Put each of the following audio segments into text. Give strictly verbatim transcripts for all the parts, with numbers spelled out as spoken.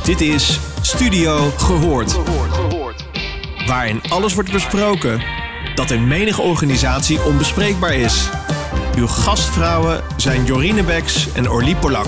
Dit is Studio Gehoord. Waarin alles wordt besproken dat in menige organisatie onbespreekbaar is. Uw gastvrouwen zijn Jorine Beks en Orlie Polak.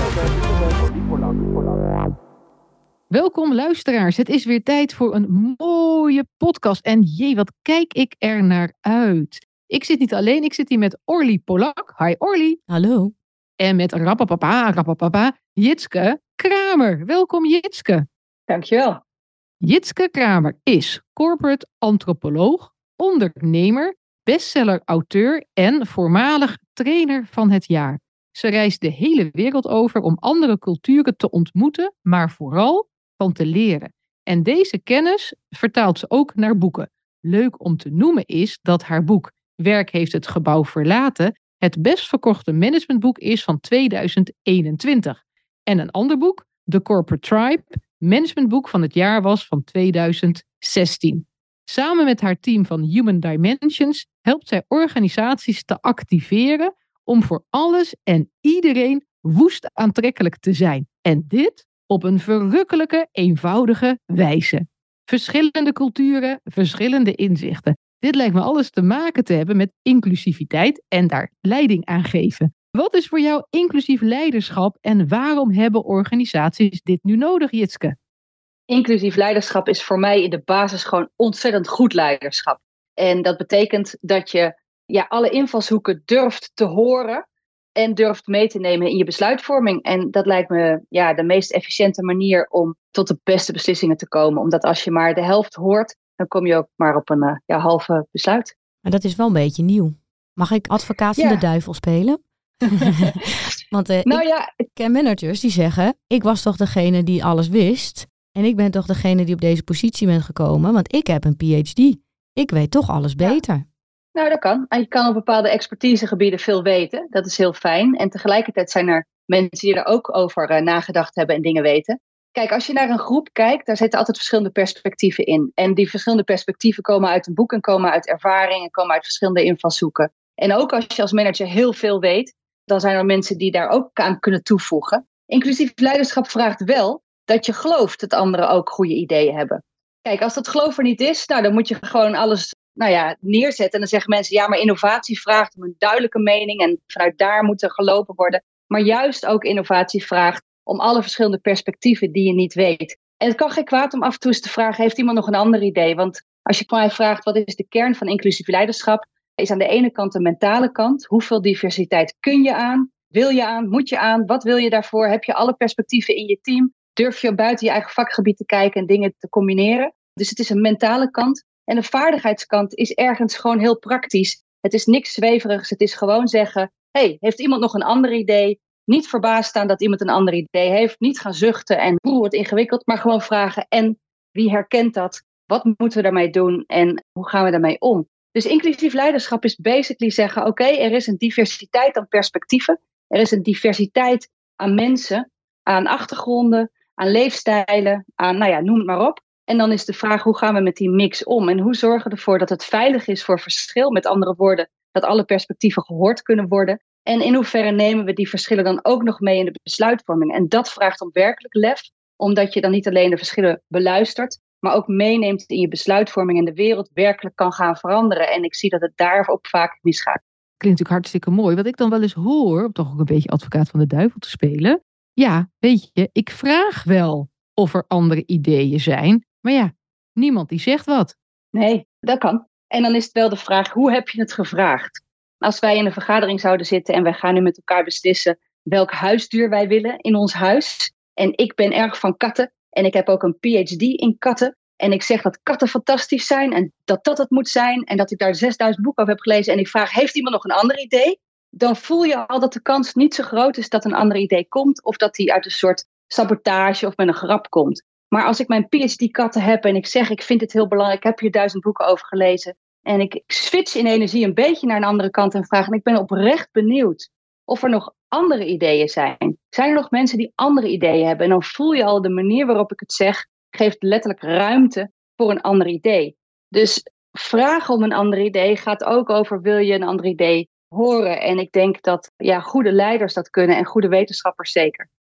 Welkom luisteraars, het is weer tijd voor een mooie podcast. En jee, wat kijk ik er naar uit. Ik zit niet alleen, ik zit hier met Orlie Polak. Hi Orlie. Hallo. En met rapapapa, rapapapa, Jitske Kramer. Welkom Jitske. Dankjewel. Jitske Kramer is corporate antropoloog, ondernemer, bestseller-auteur en voormalig trainer van het jaar. Ze reist de hele wereld over om andere culturen te ontmoeten, maar vooral van te leren. En deze kennis vertaalt ze ook naar boeken. Leuk om te noemen is dat haar boek Werk heeft het gebouw verlaten het best verkochte managementboek is van tweeduizend eenentwintig. En een ander boek, The Corporate Tribe, managementboek van het jaar was van tweeduizend zestien. Samen met haar team van Human Dimensions helpt zij organisaties te activeren om voor alles en iedereen woest aantrekkelijk te zijn. En dit op een verrukkelijke, eenvoudige wijze. Verschillende culturen, verschillende inzichten. Dit lijkt me alles te maken te hebben met inclusiviteit en daar leiding aan geven. Wat is voor jou inclusief leiderschap en waarom hebben organisaties dit nu nodig, Jitske? Inclusief leiderschap is voor mij in de basis gewoon ontzettend goed leiderschap. En dat betekent dat je ja, alle invalshoeken durft te horen en durft mee te nemen in je besluitvorming. En dat lijkt me ja, de meest efficiënte manier om tot de beste beslissingen te komen. Omdat als je maar de helft hoort, dan kom je ook maar op een uh, ja, halve besluit. Maar dat is wel een beetje nieuw. Mag ik advocaat van ja. de duivel spelen? Want uh, nou, ik ja. ken managers die zeggen, ik was toch degene die alles wist. En ik ben toch degene die op deze positie bent gekomen. Want ik heb een P H D. Ik weet toch alles beter. Ja. Nou, dat kan. En je kan op bepaalde expertisegebieden veel weten. Dat is heel fijn. En tegelijkertijd zijn er mensen die er ook over uh, nagedacht hebben en dingen weten. Kijk, als je naar een groep kijkt, daar zitten altijd verschillende perspectieven in. En die verschillende perspectieven komen uit een boek en komen uit ervaring en komen uit verschillende invalshoeken. En ook als je als manager heel veel weet, dan zijn er mensen die daar ook aan kunnen toevoegen. Inclusief leiderschap vraagt wel dat je gelooft dat anderen ook goede ideeën hebben. Kijk, als dat geloof er niet is, nou, dan moet je gewoon alles nou ja, neerzetten. En dan zeggen mensen, ja, maar innovatie vraagt om een duidelijke mening en vanuit daar moet er gelopen worden. Maar juist ook innovatie vraagt om alle verschillende perspectieven die je niet weet. En het kan geen kwaad om af en toe eens te vragen, heeft iemand nog een ander idee? Want als je mij vraagt, wat is de kern van inclusief leiderschap? Is aan de ene kant de mentale kant. Hoeveel diversiteit kun je aan? Wil je aan? Moet je aan? Wat wil je daarvoor? Heb je alle perspectieven in je team? Durf je buiten je eigen vakgebied te kijken en dingen te combineren? Dus het is een mentale kant. En de vaardigheidskant is ergens gewoon heel praktisch. Het is niks zweverigs. Het is gewoon zeggen, hey, heeft iemand nog een ander idee? Niet verbaasd staan dat iemand een ander idee heeft. Niet gaan zuchten en hoe wordt ingewikkeld. Maar gewoon vragen, en wie herkent dat? Wat moeten we daarmee doen? En hoe gaan we daarmee om? Dus inclusief leiderschap is basically zeggen, oké, okay, er is een diversiteit aan perspectieven. Er is een diversiteit aan mensen, aan achtergronden, aan leefstijlen, aan, nou ja, noem het maar op. En dan is de vraag, hoe gaan we met die mix om? En hoe zorgen we ervoor dat het veilig is voor verschil? Met andere woorden, dat alle perspectieven gehoord kunnen worden. En in hoeverre nemen we die verschillen dan ook nog mee in de besluitvorming? En dat vraagt om werkelijk lef, omdat je dan niet alleen de verschillen beluistert, maar ook meeneemt in je besluitvorming en de wereld werkelijk kan gaan veranderen. En ik zie dat het daar ook vaak misgaat. Klinkt natuurlijk hartstikke mooi. Wat ik dan wel eens hoor, om toch ook een beetje advocaat van de duivel te spelen. Ja, weet je, ik vraag wel of er andere ideeën zijn. Maar ja, niemand die zegt wat. Nee, dat kan. En dan is het wel de vraag, hoe heb je het gevraagd? Als wij in een vergadering zouden zitten en wij gaan nu met elkaar beslissen welk huisdier wij willen in ons huis. En ik ben erg van katten en ik heb ook een P H D in katten. En ik zeg dat katten fantastisch zijn en dat dat het moet zijn. En dat ik daar zesduizend boeken over heb gelezen. En ik vraag, heeft iemand nog een ander idee? Dan voel je al dat de kans niet zo groot is dat een ander idee komt. Of dat die uit een soort sabotage of met een grap komt. Maar als ik mijn P H D katten heb en ik zeg, ik vind het heel belangrijk. Ik heb hier duizend boeken over gelezen. En ik switch in energie een beetje naar een andere kant en vraag. En ik ben oprecht benieuwd of er nog andere ideeën zijn. Zijn er nog mensen die andere ideeën hebben? En dan voel je al de manier waarop ik het zeg, geeft letterlijk ruimte voor een ander idee. Dus vragen om een ander idee gaat ook over, wil je een ander idee horen? En ik denk dat ja, goede leiders dat kunnen en goede wetenschappers zeker.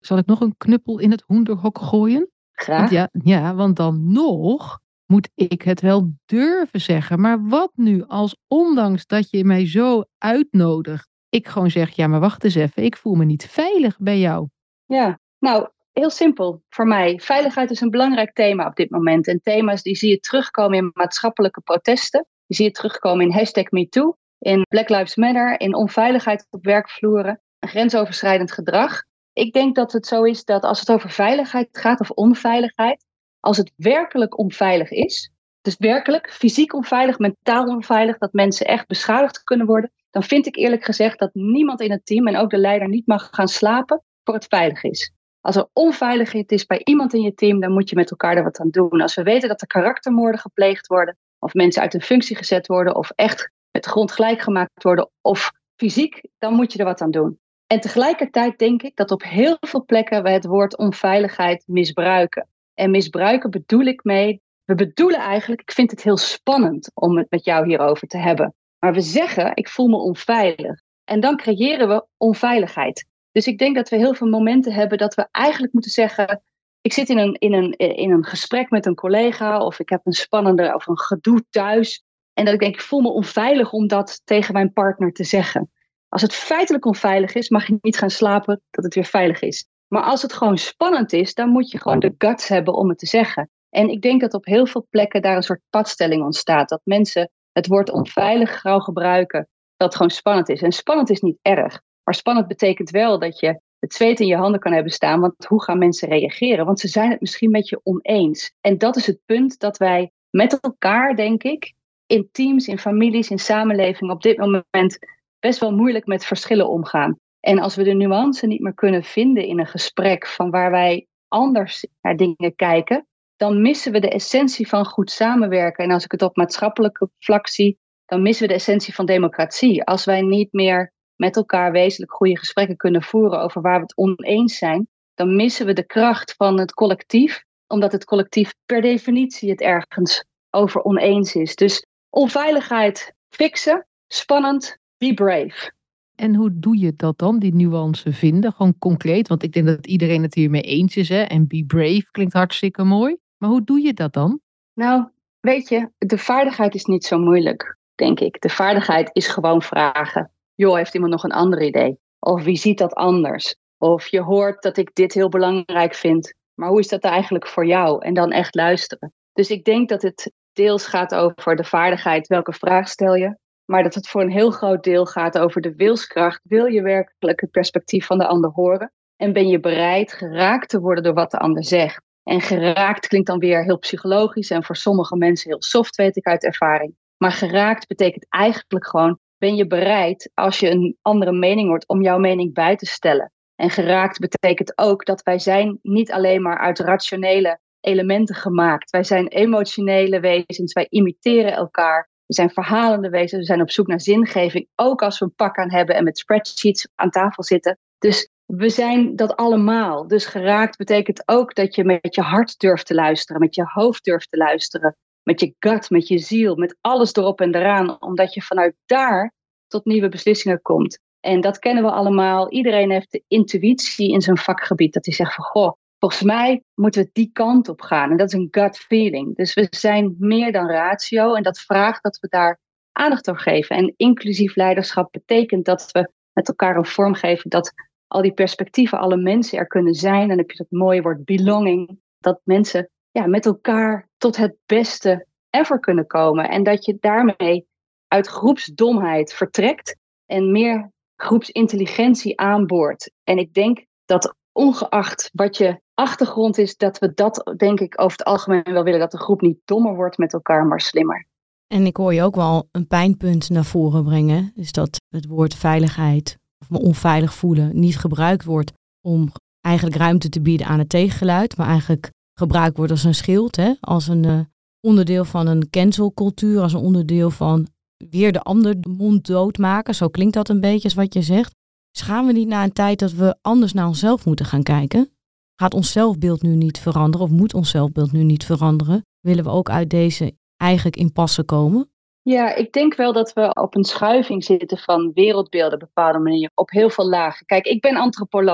Zal ik nog een knuppel in het hoenderhok gooien? Graag. Want ja, ja, want dan nog moet ik het wel durven zeggen. Maar wat nu als ondanks dat je mij zo uitnodigt, ik gewoon zeg, ja maar wacht eens even, ik voel me niet veilig bij jou. Ja, nou heel simpel voor mij. Veiligheid is een belangrijk thema op dit moment. En thema's die zie je terugkomen in maatschappelijke protesten. Die zie je terugkomen in hashtag MeToo, in Black Lives Matter, in onveiligheid op werkvloeren, grensoverschrijdend gedrag. Ik denk dat het zo is dat als het over veiligheid gaat of onveiligheid, als het werkelijk onveilig is, dus werkelijk fysiek onveilig, mentaal onveilig, dat mensen echt beschadigd kunnen worden, dan vind ik eerlijk gezegd dat niemand in het team en ook de leider niet mag gaan slapen voor het veilig is. Als er onveiligheid is bij iemand in je team, dan moet je met elkaar er wat aan doen. Als we weten dat er karaktermoorden gepleegd worden, of mensen uit hun functie gezet worden, of echt met de grond gelijk gemaakt worden, of fysiek, dan moet je er wat aan doen. En tegelijkertijd denk ik dat op heel veel plekken we het woord onveiligheid misbruiken. En misbruiken bedoel ik mee, we bedoelen eigenlijk, ik vind het heel spannend om het met jou hierover te hebben. Maar we zeggen, ik voel me onveilig. En dan creëren we onveiligheid. Dus ik denk dat we heel veel momenten hebben dat we eigenlijk moeten zeggen, ik zit in een, in een, in een gesprek met een collega, of ik heb een spannende of een gedoe thuis. En dat ik denk, ik voel me onveilig om dat tegen mijn partner te zeggen. Als het feitelijk onveilig is, mag je niet gaan slapen dat het weer veilig is. Maar als het gewoon spannend is, dan moet je gewoon de guts hebben om het te zeggen. En ik denk dat op heel veel plekken daar een soort padstelling ontstaat. Dat mensen het woord onveilig gauw gebruiken, dat het gewoon spannend is. En spannend is niet erg. Maar spannend betekent wel dat je het zweet in je handen kan hebben staan. Want hoe gaan mensen reageren? Want ze zijn het misschien met je oneens. En dat is het punt dat wij met elkaar, denk ik, in teams, in families, in samenleving op dit moment best wel moeilijk met verschillen omgaan. En als we de nuance niet meer kunnen vinden in een gesprek van waar wij anders naar dingen kijken, dan missen we de essentie van goed samenwerken. En als ik het op maatschappelijke vlak zie, dan missen we de essentie van democratie. Als wij niet meer met elkaar wezenlijk goede gesprekken kunnen voeren over waar we het oneens zijn, dan missen we de kracht van het collectief, omdat het collectief per definitie het ergens over oneens is. Dus onveiligheid fixen, spannend, be brave. En hoe doe je dat dan, die nuance vinden? Gewoon concreet, want ik denk dat iedereen het hiermee eens is. Hè? En be brave klinkt hartstikke mooi. Maar hoe doe je dat dan? Nou, weet je, de vaardigheid is niet zo moeilijk, denk ik. De vaardigheid is gewoon vragen. Joh, heeft iemand nog een ander idee? Of wie ziet dat anders? Of je hoort dat ik dit heel belangrijk vind. Maar hoe is dat eigenlijk voor jou? En dan echt luisteren. Dus ik denk dat het deels gaat over de vaardigheid. Welke vraag stel je? Maar dat het voor een heel groot deel gaat over de wilskracht. Wil je werkelijk het perspectief van de ander horen? En ben je bereid geraakt te worden door wat de ander zegt? En geraakt klinkt dan weer heel psychologisch en voor sommige mensen heel soft, weet ik uit ervaring. Maar geraakt betekent eigenlijk gewoon, ben je bereid als je een andere mening hoort om jouw mening bij te stellen? En geraakt betekent ook dat wij zijn niet alleen maar uit rationele elementen gemaakt. Wij zijn emotionele wezens, wij imiteren elkaar. We zijn verhalende wezens, we zijn op zoek naar zingeving. Ook als we een pak aan hebben en met spreadsheets aan tafel zitten. Dus we zijn dat allemaal. Dus geraakt betekent ook dat je met je hart durft te luisteren. Met je hoofd durft te luisteren. Met je gut, met je ziel, met alles erop en eraan. Omdat je vanuit daar tot nieuwe beslissingen komt. En dat kennen we allemaal. Iedereen heeft de intuïtie in zijn vakgebied. Dat hij zegt van, goh, volgens mij moeten we die kant op gaan. En dat is een gut feeling. Dus we zijn meer dan ratio. En dat vraagt dat we daar aandacht aan geven. En inclusief leiderschap betekent dat we met elkaar een vorm geven dat al die perspectieven, alle mensen er kunnen zijn. Dan heb je dat mooie woord belonging. Dat mensen ja, met elkaar tot het beste ever kunnen komen. En dat je daarmee uit groepsdomheid vertrekt en meer groepsintelligentie aanboort. En ik denk dat ongeacht wat je achtergrond is, dat we dat denk ik over het algemeen wel willen. Dat de groep niet dommer wordt met elkaar, maar slimmer. En ik hoor je ook wel een pijnpunt naar voren brengen. Dus dat het woord veiligheid of me onveilig voelen niet gebruikt wordt om eigenlijk ruimte te bieden aan het tegengeluid. Maar eigenlijk gebruikt wordt als een schild. Hè? Als een uh, onderdeel van een cancelcultuur. Als een onderdeel van weer de ander de mond doodmaken. Zo klinkt dat een beetje als wat je zegt. Dus gaan we niet naar een tijd dat we anders naar onszelf moeten gaan kijken? Gaat ons zelfbeeld nu niet veranderen? Of moet ons zelfbeeld nu niet veranderen? Willen we ook uit deze eigenlijk impasse komen? Ja, ik denk wel dat we op een schuiving zitten van wereldbeelden op een bepaalde manier. Op heel veel lagen. Kijk, ik ben antropoloog.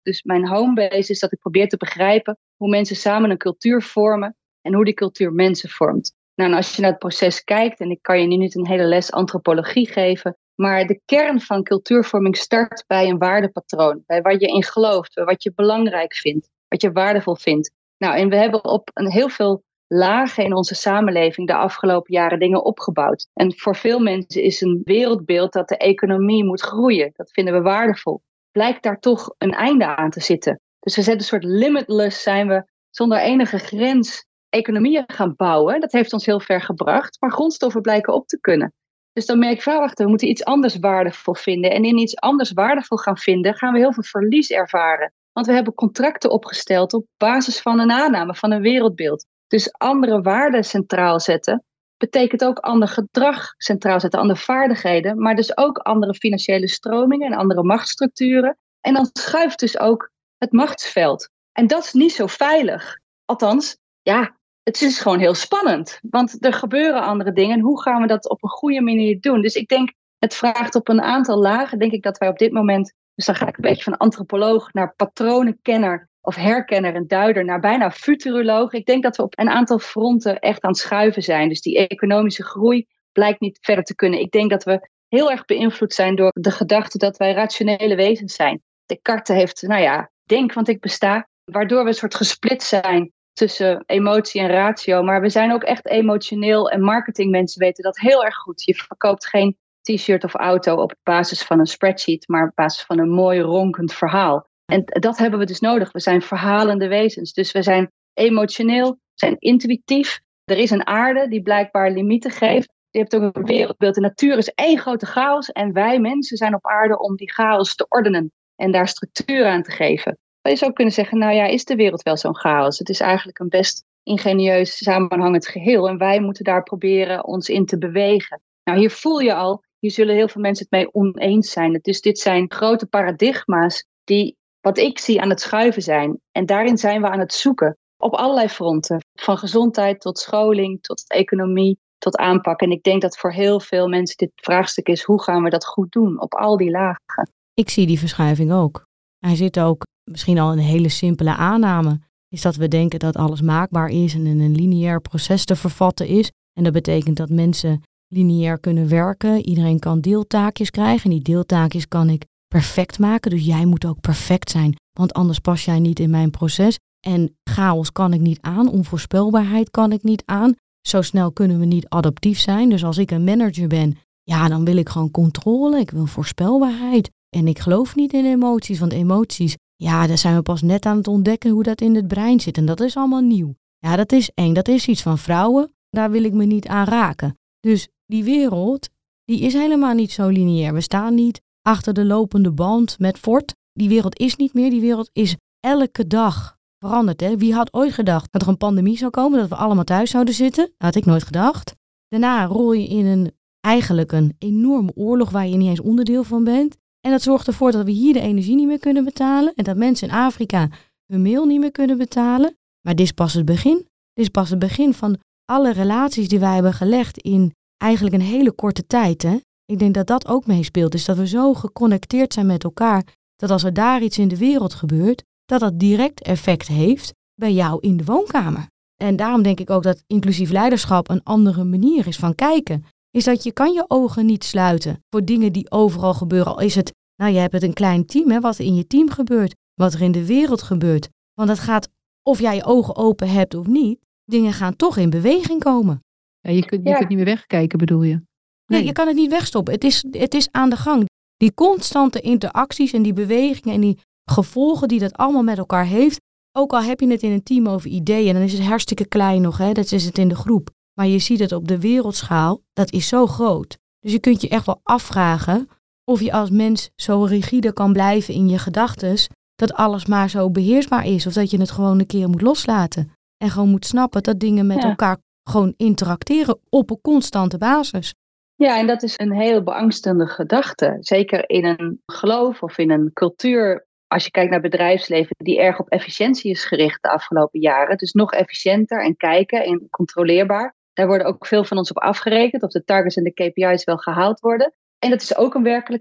Dus mijn homebase is dat ik probeer te begrijpen hoe mensen samen een cultuur vormen en hoe die cultuur mensen vormt. Nou, en als je naar het proces kijkt, en ik kan je nu niet een hele les antropologie geven, maar de kern van cultuurvorming start bij een waardepatroon. Bij wat je in gelooft, bij wat je belangrijk vindt, wat je waardevol vindt. Nou, en we hebben op een heel veel lagen in onze samenleving de afgelopen jaren dingen opgebouwd. En voor veel mensen is een wereldbeeld dat de economie moet groeien. Dat vinden we waardevol. Blijkt daar toch een einde aan te zitten. Dus we zijn een soort limitless, zijn we zonder enige grens economieën gaan bouwen. Dat heeft ons heel ver gebracht. Maar grondstoffen blijken op te kunnen. Dus dan merk ik, wacht, we moeten iets anders waardevol vinden. En in iets anders waardevol gaan vinden, gaan we heel veel verlies ervaren. Want we hebben contracten opgesteld op basis van een aanname, van een wereldbeeld. Dus andere waarden centraal zetten, betekent ook ander gedrag centraal zetten, andere vaardigheden, maar dus ook andere financiële stromingen en andere machtsstructuren. En dan schuift dus ook het machtsveld. En dat is niet zo veilig. Althans, ja, het is gewoon heel spannend. Want er gebeuren andere dingen. En hoe gaan we dat op een goede manier doen? Dus ik denk, het vraagt op een aantal lagen, denk ik dat wij op dit moment, dus dan ga ik een beetje van antropoloog naar patronenkenner of herkenner en duider naar bijna futuroloog. Ik denk dat we op een aantal fronten echt aan het schuiven zijn. Dus die economische groei blijkt niet verder te kunnen. Ik denk dat we heel erg beïnvloed zijn door de gedachte dat wij rationele wezens zijn. Descartes heeft, nou ja, denk want ik besta, waardoor we een soort gesplit zijn tussen emotie en ratio. Maar we zijn ook echt emotioneel en marketingmensen weten dat heel erg goed. Je verkoopt geen t-shirt of auto op basis van een spreadsheet, maar op basis van een mooi ronkend verhaal. En dat hebben we dus nodig. We zijn verhalende wezens. Dus we zijn emotioneel, we zijn intuïtief. Er is een aarde die blijkbaar limieten geeft. Je hebt ook een wereldbeeld. De natuur is één grote chaos. En wij mensen zijn op aarde om die chaos te ordenen. En daar structuur aan te geven. Je zou kunnen zeggen, nou ja, is de wereld wel zo'n chaos? Het is eigenlijk een best ingenieus samenhangend geheel. En wij moeten daar proberen ons in te bewegen. Nou, hier voel je al, hier zullen heel veel mensen het mee oneens zijn. Dus dit zijn grote paradigma's die, wat ik zie, aan het schuiven zijn. En daarin zijn we aan het zoeken. Op allerlei fronten. Van gezondheid tot scholing, tot economie, tot aanpak. En ik denk dat voor heel veel mensen dit vraagstuk is, hoe gaan we dat goed doen? Op al die lagen. Ik zie die verschuiving ook. Hij zit ook misschien al een hele simpele aanname. Is dat we denken dat alles maakbaar is en in een lineair proces te vervatten is. En dat betekent dat mensen lineair kunnen werken. Iedereen kan deeltaakjes krijgen. En die deeltaakjes kan ik perfect maken. Dus jij moet ook perfect zijn. Want anders pas jij niet in mijn proces. En chaos kan ik niet aan. Onvoorspelbaarheid kan ik niet aan. Zo snel kunnen we niet adaptief zijn. Dus als ik een manager ben, ja, dan wil ik gewoon controle. Ik wil voorspelbaarheid. En ik geloof niet in emoties. Want emoties, ja, daar zijn we pas net aan het ontdekken hoe dat in het brein zit. En dat is allemaal nieuw. Ja, dat is eng. Dat is iets van vrouwen. Daar wil ik me niet aan raken. Dus die wereld, die is helemaal niet zo lineair. We staan niet achter de lopende band met Ford. Die wereld is niet meer. Die wereld is elke dag veranderd. Hè? Wie had ooit gedacht dat er een pandemie zou komen? Dat we allemaal thuis zouden zitten? Dat had ik nooit gedacht. Daarna rol je in een, eigenlijk een enorme oorlog waar je niet eens onderdeel van bent. En dat zorgt ervoor dat we hier de energie niet meer kunnen betalen. En dat mensen in Afrika hun mail niet meer kunnen betalen. Maar dit is pas het begin. Dit is pas het begin van alle relaties die wij hebben gelegd in eigenlijk een hele korte tijd. Hè? Ik denk dat dat ook meespeelt. Dus dat we zo geconnecteerd zijn met elkaar. Dat als er daar iets in de wereld gebeurt, dat dat direct effect heeft bij jou in de woonkamer. En daarom denk ik ook dat inclusief leiderschap een andere manier is van kijken. Is dat je kan je ogen niet sluiten voor dingen die overal gebeuren. Al is het, nou je hebt het een klein team, hè, wat er in je team gebeurt, wat er in de wereld gebeurt. Want het gaat, of jij je ogen open hebt of niet, dingen gaan toch in beweging komen. Ja, je kunt, je ja. kunt niet meer wegkijken, bedoel je? Nee. nee, je kan het niet wegstoppen. Het is, het is aan de gang. Die constante interacties en die bewegingen en die gevolgen die dat allemaal met elkaar heeft. Ook al heb je het in een team over ideeën, dan is het hartstikke klein nog, hè? Dat is het in de groep. Maar je ziet het op de wereldschaal, dat is zo groot. Dus je kunt je echt wel afvragen of je als mens zo rigide kan blijven in je gedachtes, dat alles maar zo beheersbaar is. Of dat je het gewoon een keer moet loslaten. En gewoon moet snappen dat dingen met ja. elkaar gewoon interacteren op een constante basis. Ja, en dat is een heel beangstende gedachte. Zeker in een geloof of in een cultuur, als je kijkt naar het bedrijfsleven, die erg op efficiëntie is gericht de afgelopen jaren. Dus nog efficiënter en kijken en controleerbaar. Daar worden ook veel van ons op afgerekend, of de targets en de K P I's wel gehaald worden. En dat is ook een werkelijkheid.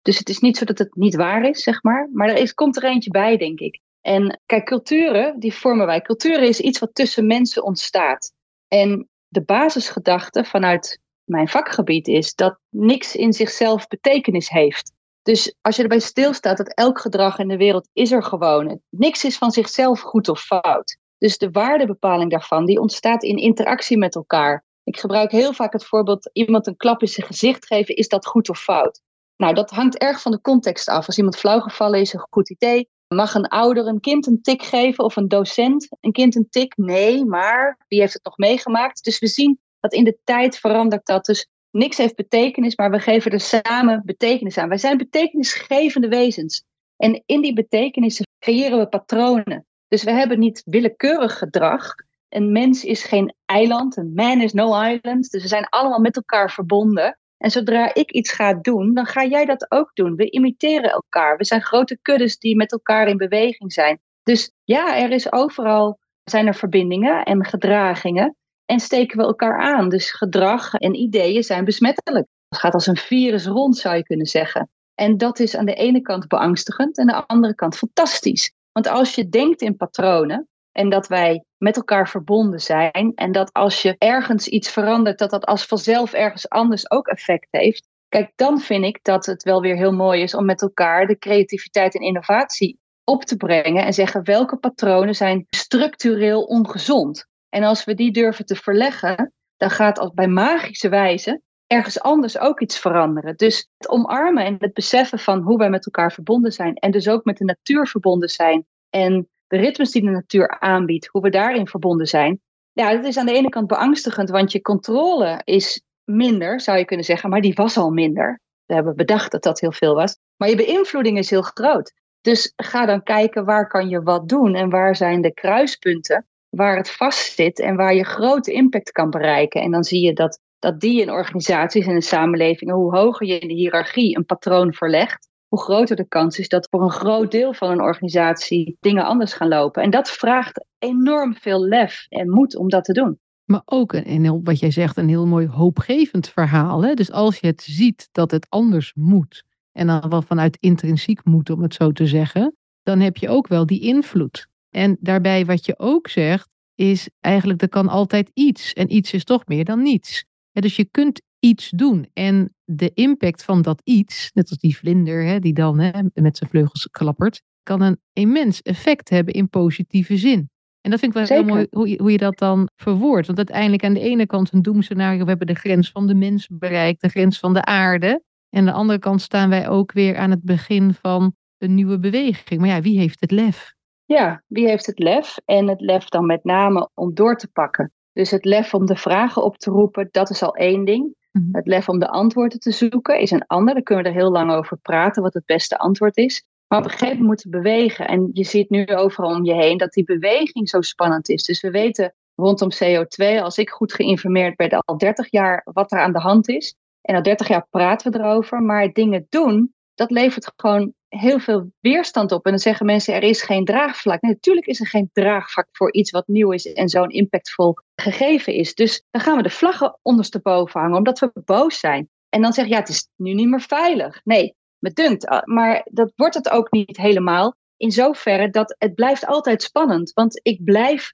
Dus het is niet zo dat het niet waar is, zeg maar. Maar er is, komt er eentje bij, denk ik. En kijk, culturen, die vormen wij. Culturen is iets wat tussen mensen ontstaat. En de basisgedachte vanuit mijn vakgebied is dat niks in zichzelf betekenis heeft. Dus als je erbij stilstaat dat elk gedrag in de wereld is er gewoon. Niks is van zichzelf goed of fout. Dus de waardebepaling daarvan, die ontstaat in interactie met elkaar. Ik gebruik heel vaak het voorbeeld, iemand een klap in zijn gezicht geven, is dat goed of fout? Nou, dat hangt erg van de context af. Als iemand flauwgevallen is, een goed idee. Mag een ouder een kind een tik geven of een docent een kind een tik? Nee, maar wie heeft het nog meegemaakt? Dus we zien dat in de tijd verandert dat. Dus niks heeft betekenis, maar we geven er samen betekenis aan. Wij zijn betekenisgevende wezens. En in die betekenissen creëren we patronen. Dus we hebben niet willekeurig gedrag. Een mens is geen eiland, een man is no island. Dus we zijn allemaal met elkaar verbonden. En zodra ik iets ga doen, dan ga jij dat ook doen. We imiteren elkaar. We zijn grote kuddes die met elkaar in beweging zijn. Dus ja, er is overal zijn er verbindingen en gedragingen. En steken we elkaar aan. Dus gedrag en ideeën zijn besmettelijk. Het gaat als een virus rond, zou je kunnen zeggen. En dat is aan de ene kant beangstigend en aan de andere kant fantastisch. Want als je denkt in patronen en dat wij met elkaar verbonden zijn en dat als je ergens iets verandert, dat dat als vanzelf ergens anders ook effect heeft. Kijk, dan vind ik dat het wel weer heel mooi is om met elkaar de creativiteit en innovatie op te brengen en zeggen welke patronen zijn structureel ongezond. En als we die durven te verleggen, dan gaat als bij magische wijze ergens anders ook iets veranderen. Dus het omarmen en het beseffen van hoe wij met elkaar verbonden zijn en dus ook met de natuur verbonden zijn en de ritmes die de natuur aanbiedt, hoe we daarin verbonden zijn. Ja, dat is aan de ene kant beangstigend, want je controle is minder, zou je kunnen zeggen, maar die was al minder. We hebben bedacht dat dat heel veel was. Maar je beïnvloeding is heel groot. Dus ga dan kijken waar kan je wat doen en waar zijn de kruispunten waar het vastzit en waar je grote impact kan bereiken. En dan zie je dat, dat die in organisaties en in samenlevingen, hoe hoger je in de hiërarchie een patroon verlegt, hoe groter de kans is dat voor een groot deel van een organisatie dingen anders gaan lopen. En dat vraagt enorm veel lef en moed om dat te doen. Maar ook, een, een heel, wat jij zegt, een heel mooi hoopgevend verhaal. Hè? Dus als je het ziet dat het anders moet, en dan wel vanuit intrinsiek moet, om het zo te zeggen, dan heb je ook wel die invloed. En daarbij wat je ook zegt, is eigenlijk er kan altijd iets. En iets is toch meer dan niets. Ja, dus je kunt iets doen. En de impact van dat iets, net als die vlinder hè, die dan hè, met zijn vleugels klappert, kan een immens effect hebben in positieve zin. En dat vind ik wel Zeker. heel mooi hoe je, hoe je dat dan verwoordt. Want uiteindelijk aan de ene kant een doemscenario, we hebben de grens van de mens bereikt, de grens van de aarde. En aan de andere kant staan wij ook weer aan het begin van een nieuwe beweging. Maar ja, wie heeft het lef? Ja, wie heeft het lef? En het lef dan met name om door te pakken. Dus het lef om de vragen op te roepen, dat is al één ding. Mm-hmm. Het lef om de antwoorden te zoeken is een ander. Daar kunnen we er heel lang over praten, wat het beste antwoord is. Maar op een gegeven moment moeten we bewegen. En je ziet nu overal om je heen dat die beweging zo spannend is. Dus we weten rondom C O twee, als ik goed geïnformeerd ben, al dertig jaar wat er aan de hand is. En al dertig jaar praten we erover. Maar dingen doen, dat levert gewoon heel veel weerstand op. En dan zeggen mensen, er is geen draagvlak. Nee, natuurlijk is er geen draagvlak voor iets wat nieuw is en zo'n impactvol gegeven is. Dus dan gaan we de vlaggen ondersteboven hangen, omdat we boos zijn. En dan zeg je, ja, het is nu niet meer veilig. Nee, me dunkt. Maar dat wordt het ook niet helemaal. In zoverre dat het blijft altijd spannend. Want ik blijf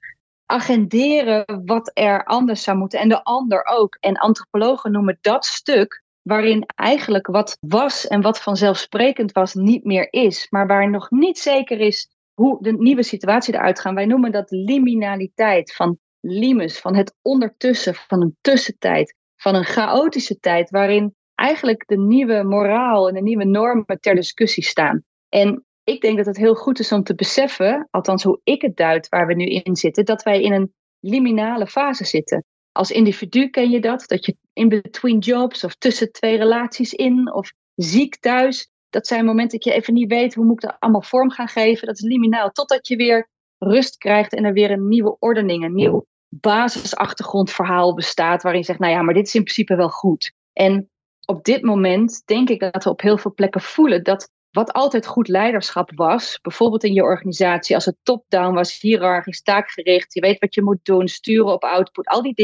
agenderen wat er anders zou moeten. En de ander ook. En antropologen noemen dat stuk waarin eigenlijk wat was en wat vanzelfsprekend was niet meer is. Maar waar nog niet zeker is hoe de nieuwe situatie eruit gaat. Wij noemen dat liminaliteit, van limus, van het ondertussen, van een tussentijd, van een chaotische tijd waarin eigenlijk de nieuwe moraal en de nieuwe normen ter discussie staan. En ik denk dat het heel goed is om te beseffen, althans hoe ik het duid waar we nu in zitten, dat wij in een liminale fase zitten. Als individu ken je dat, dat je in between jobs of tussen twee relaties in of ziek thuis. Dat zijn momenten dat je even niet weet hoe moet ik dat allemaal vorm gaan geven. Dat is liminaal, totdat je weer rust krijgt en er weer een nieuwe ordening, een nieuw basisachtergrondverhaal bestaat waarin je zegt, nou ja, maar dit is in principe wel goed. En op dit moment denk ik dat we op heel veel plekken voelen dat wat altijd goed leiderschap was, bijvoorbeeld in je organisatie, als het top-down was, hiërarchisch, taakgericht, je weet wat je moet doen, sturen op output, al die dingen,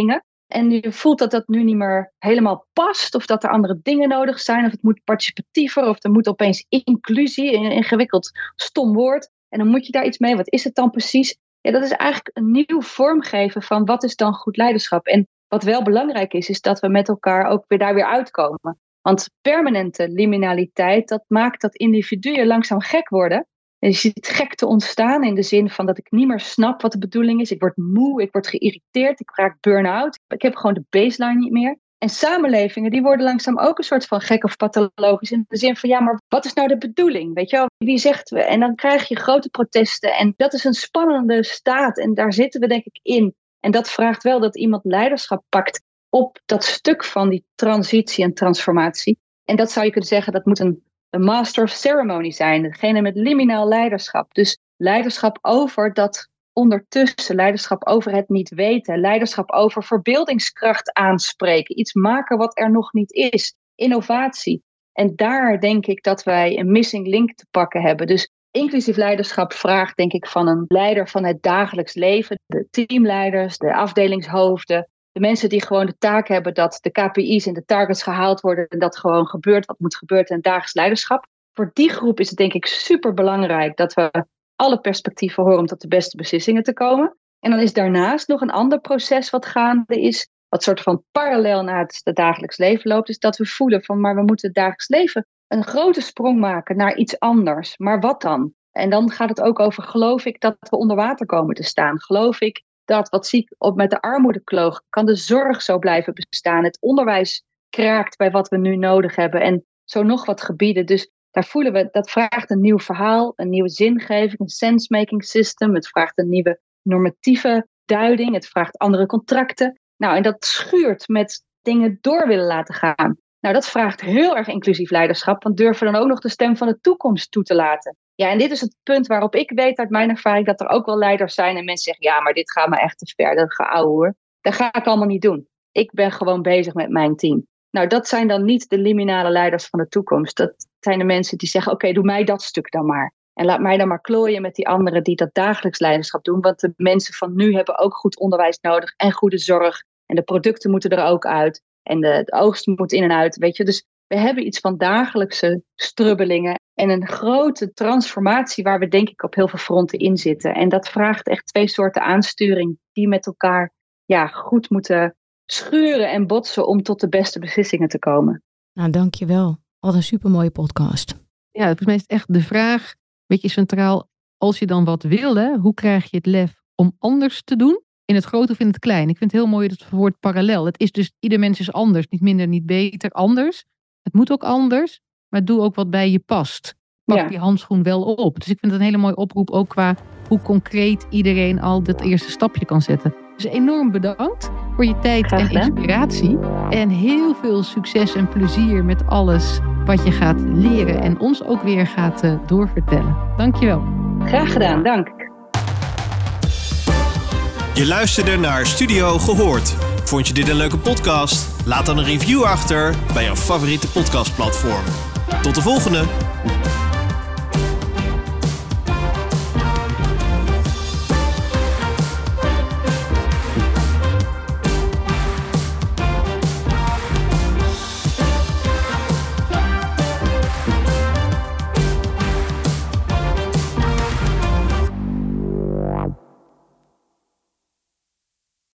En je voelt dat dat nu niet meer helemaal past. Of dat er andere dingen nodig zijn. Of het moet participatiever. Of er moet opeens inclusie. Een ingewikkeld stom woord. En dan moet je daar iets mee. Wat is het dan precies? Ja, dat is eigenlijk een nieuw vormgeven van wat is dan goed leiderschap. En wat wel belangrijk is, is dat we met elkaar ook weer daar weer uitkomen. Want permanente liminaliteit, dat maakt dat individuen langzaam gek worden. En je ziet gekte ontstaan in de zin van dat ik niet meer snap wat de bedoeling is. Ik word moe, ik word geïrriteerd, ik raak burn-out. Ik heb gewoon de baseline niet meer. En samenlevingen die worden langzaam ook een soort van gek of pathologisch. In de zin van ja, maar wat is nou de bedoeling? Weet je wel, wie zegt we? En dan krijg je grote protesten. En dat is een spannende staat. En daar zitten we denk ik in. En dat vraagt wel dat iemand leiderschap pakt op dat stuk van die transitie en transformatie. En dat zou je kunnen zeggen, dat moet een, een master of ceremony zijn. Degene met liminaal leiderschap. Dus leiderschap over dat ondertussen, leiderschap over het niet weten, leiderschap over verbeeldingskracht aanspreken, iets maken wat er nog niet is, innovatie. En daar denk ik dat wij een missing link te pakken hebben. Dus inclusief leiderschap vraagt denk ik van een leider van het dagelijks leven, de teamleiders, de afdelingshoofden, de mensen die gewoon de taak hebben dat de K P I's en de targets gehaald worden en dat gewoon gebeurt wat moet gebeuren in dagelijks leiderschap. Voor die groep is het denk ik super belangrijk dat we alle perspectieven horen om tot de beste beslissingen te komen. En dan is daarnaast nog een ander proces wat gaande is, wat soort van parallel naar het, het dagelijks leven loopt, is dat we voelen van maar we moeten het dagelijks leven een grote sprong maken naar iets anders. Maar wat dan? En dan gaat het ook over, geloof ik dat we onder water komen te staan? Geloof ik dat, wat zie ik op met de armoedekloog, kan de zorg zo blijven bestaan? Het onderwijs kraakt bij wat we nu nodig hebben en zo nog wat gebieden. Dus daar voelen we, dat vraagt een nieuw verhaal, een nieuwe zingeving, een sense-making system. Het vraagt een nieuwe normatieve duiding. Het vraagt andere contracten. Nou, en dat schuurt met dingen door willen laten gaan. Nou, dat vraagt heel erg inclusief leiderschap. Want durven we dan ook nog de stem van de toekomst toe te laten? Ja, en dit is het punt waarop ik weet uit mijn ervaring dat er ook wel leiders zijn en mensen zeggen, ja, maar dit gaat me echt te ver, dat geouwehoer. Dat ga ik allemaal niet doen. Ik ben gewoon bezig met mijn team. Nou, dat zijn dan niet de liminale leiders van de toekomst. Dat zijn de mensen die zeggen, oké, okay, doe mij dat stuk dan maar. En laat mij dan maar klooien met die anderen die dat dagelijks leiderschap doen. Want de mensen van nu hebben ook goed onderwijs nodig en goede zorg. En de producten moeten er ook uit. En de, de oogst moet in en uit, weet je. Dus we hebben iets van dagelijkse strubbelingen. En een grote transformatie waar we denk ik op heel veel fronten in zitten. En dat vraagt echt twee soorten aansturing die met elkaar ja, goed moeten schuren en botsen om tot de beste beslissingen te komen. Nou, dankjewel. Wat een supermooie podcast. Ja, volgens mij is het echt de vraag, een beetje centraal, als je dan wat wil, hè, hoe krijg je het lef om anders te doen? In het groot of in het klein? Ik vind het heel mooi dat het woord parallel. Het is dus, ieder mens is anders. Niet minder, niet beter, anders. Het moet ook anders, maar doe ook wat bij je past. Pak ja. die handschoen wel op. Dus ik vind het een hele mooie oproep, ook qua hoe concreet iedereen al dat eerste stapje kan zetten. Dus enorm bedankt voor je tijd en inspiratie. En heel veel succes en plezier met alles wat je gaat leren en ons ook weer gaat uh, doorvertellen. Dankjewel. Graag gedaan, dank. Je luisterde naar Studio Gehoord. Vond je dit een leuke podcast? Laat dan een review achter bij jouw favoriete podcastplatform. Tot de volgende!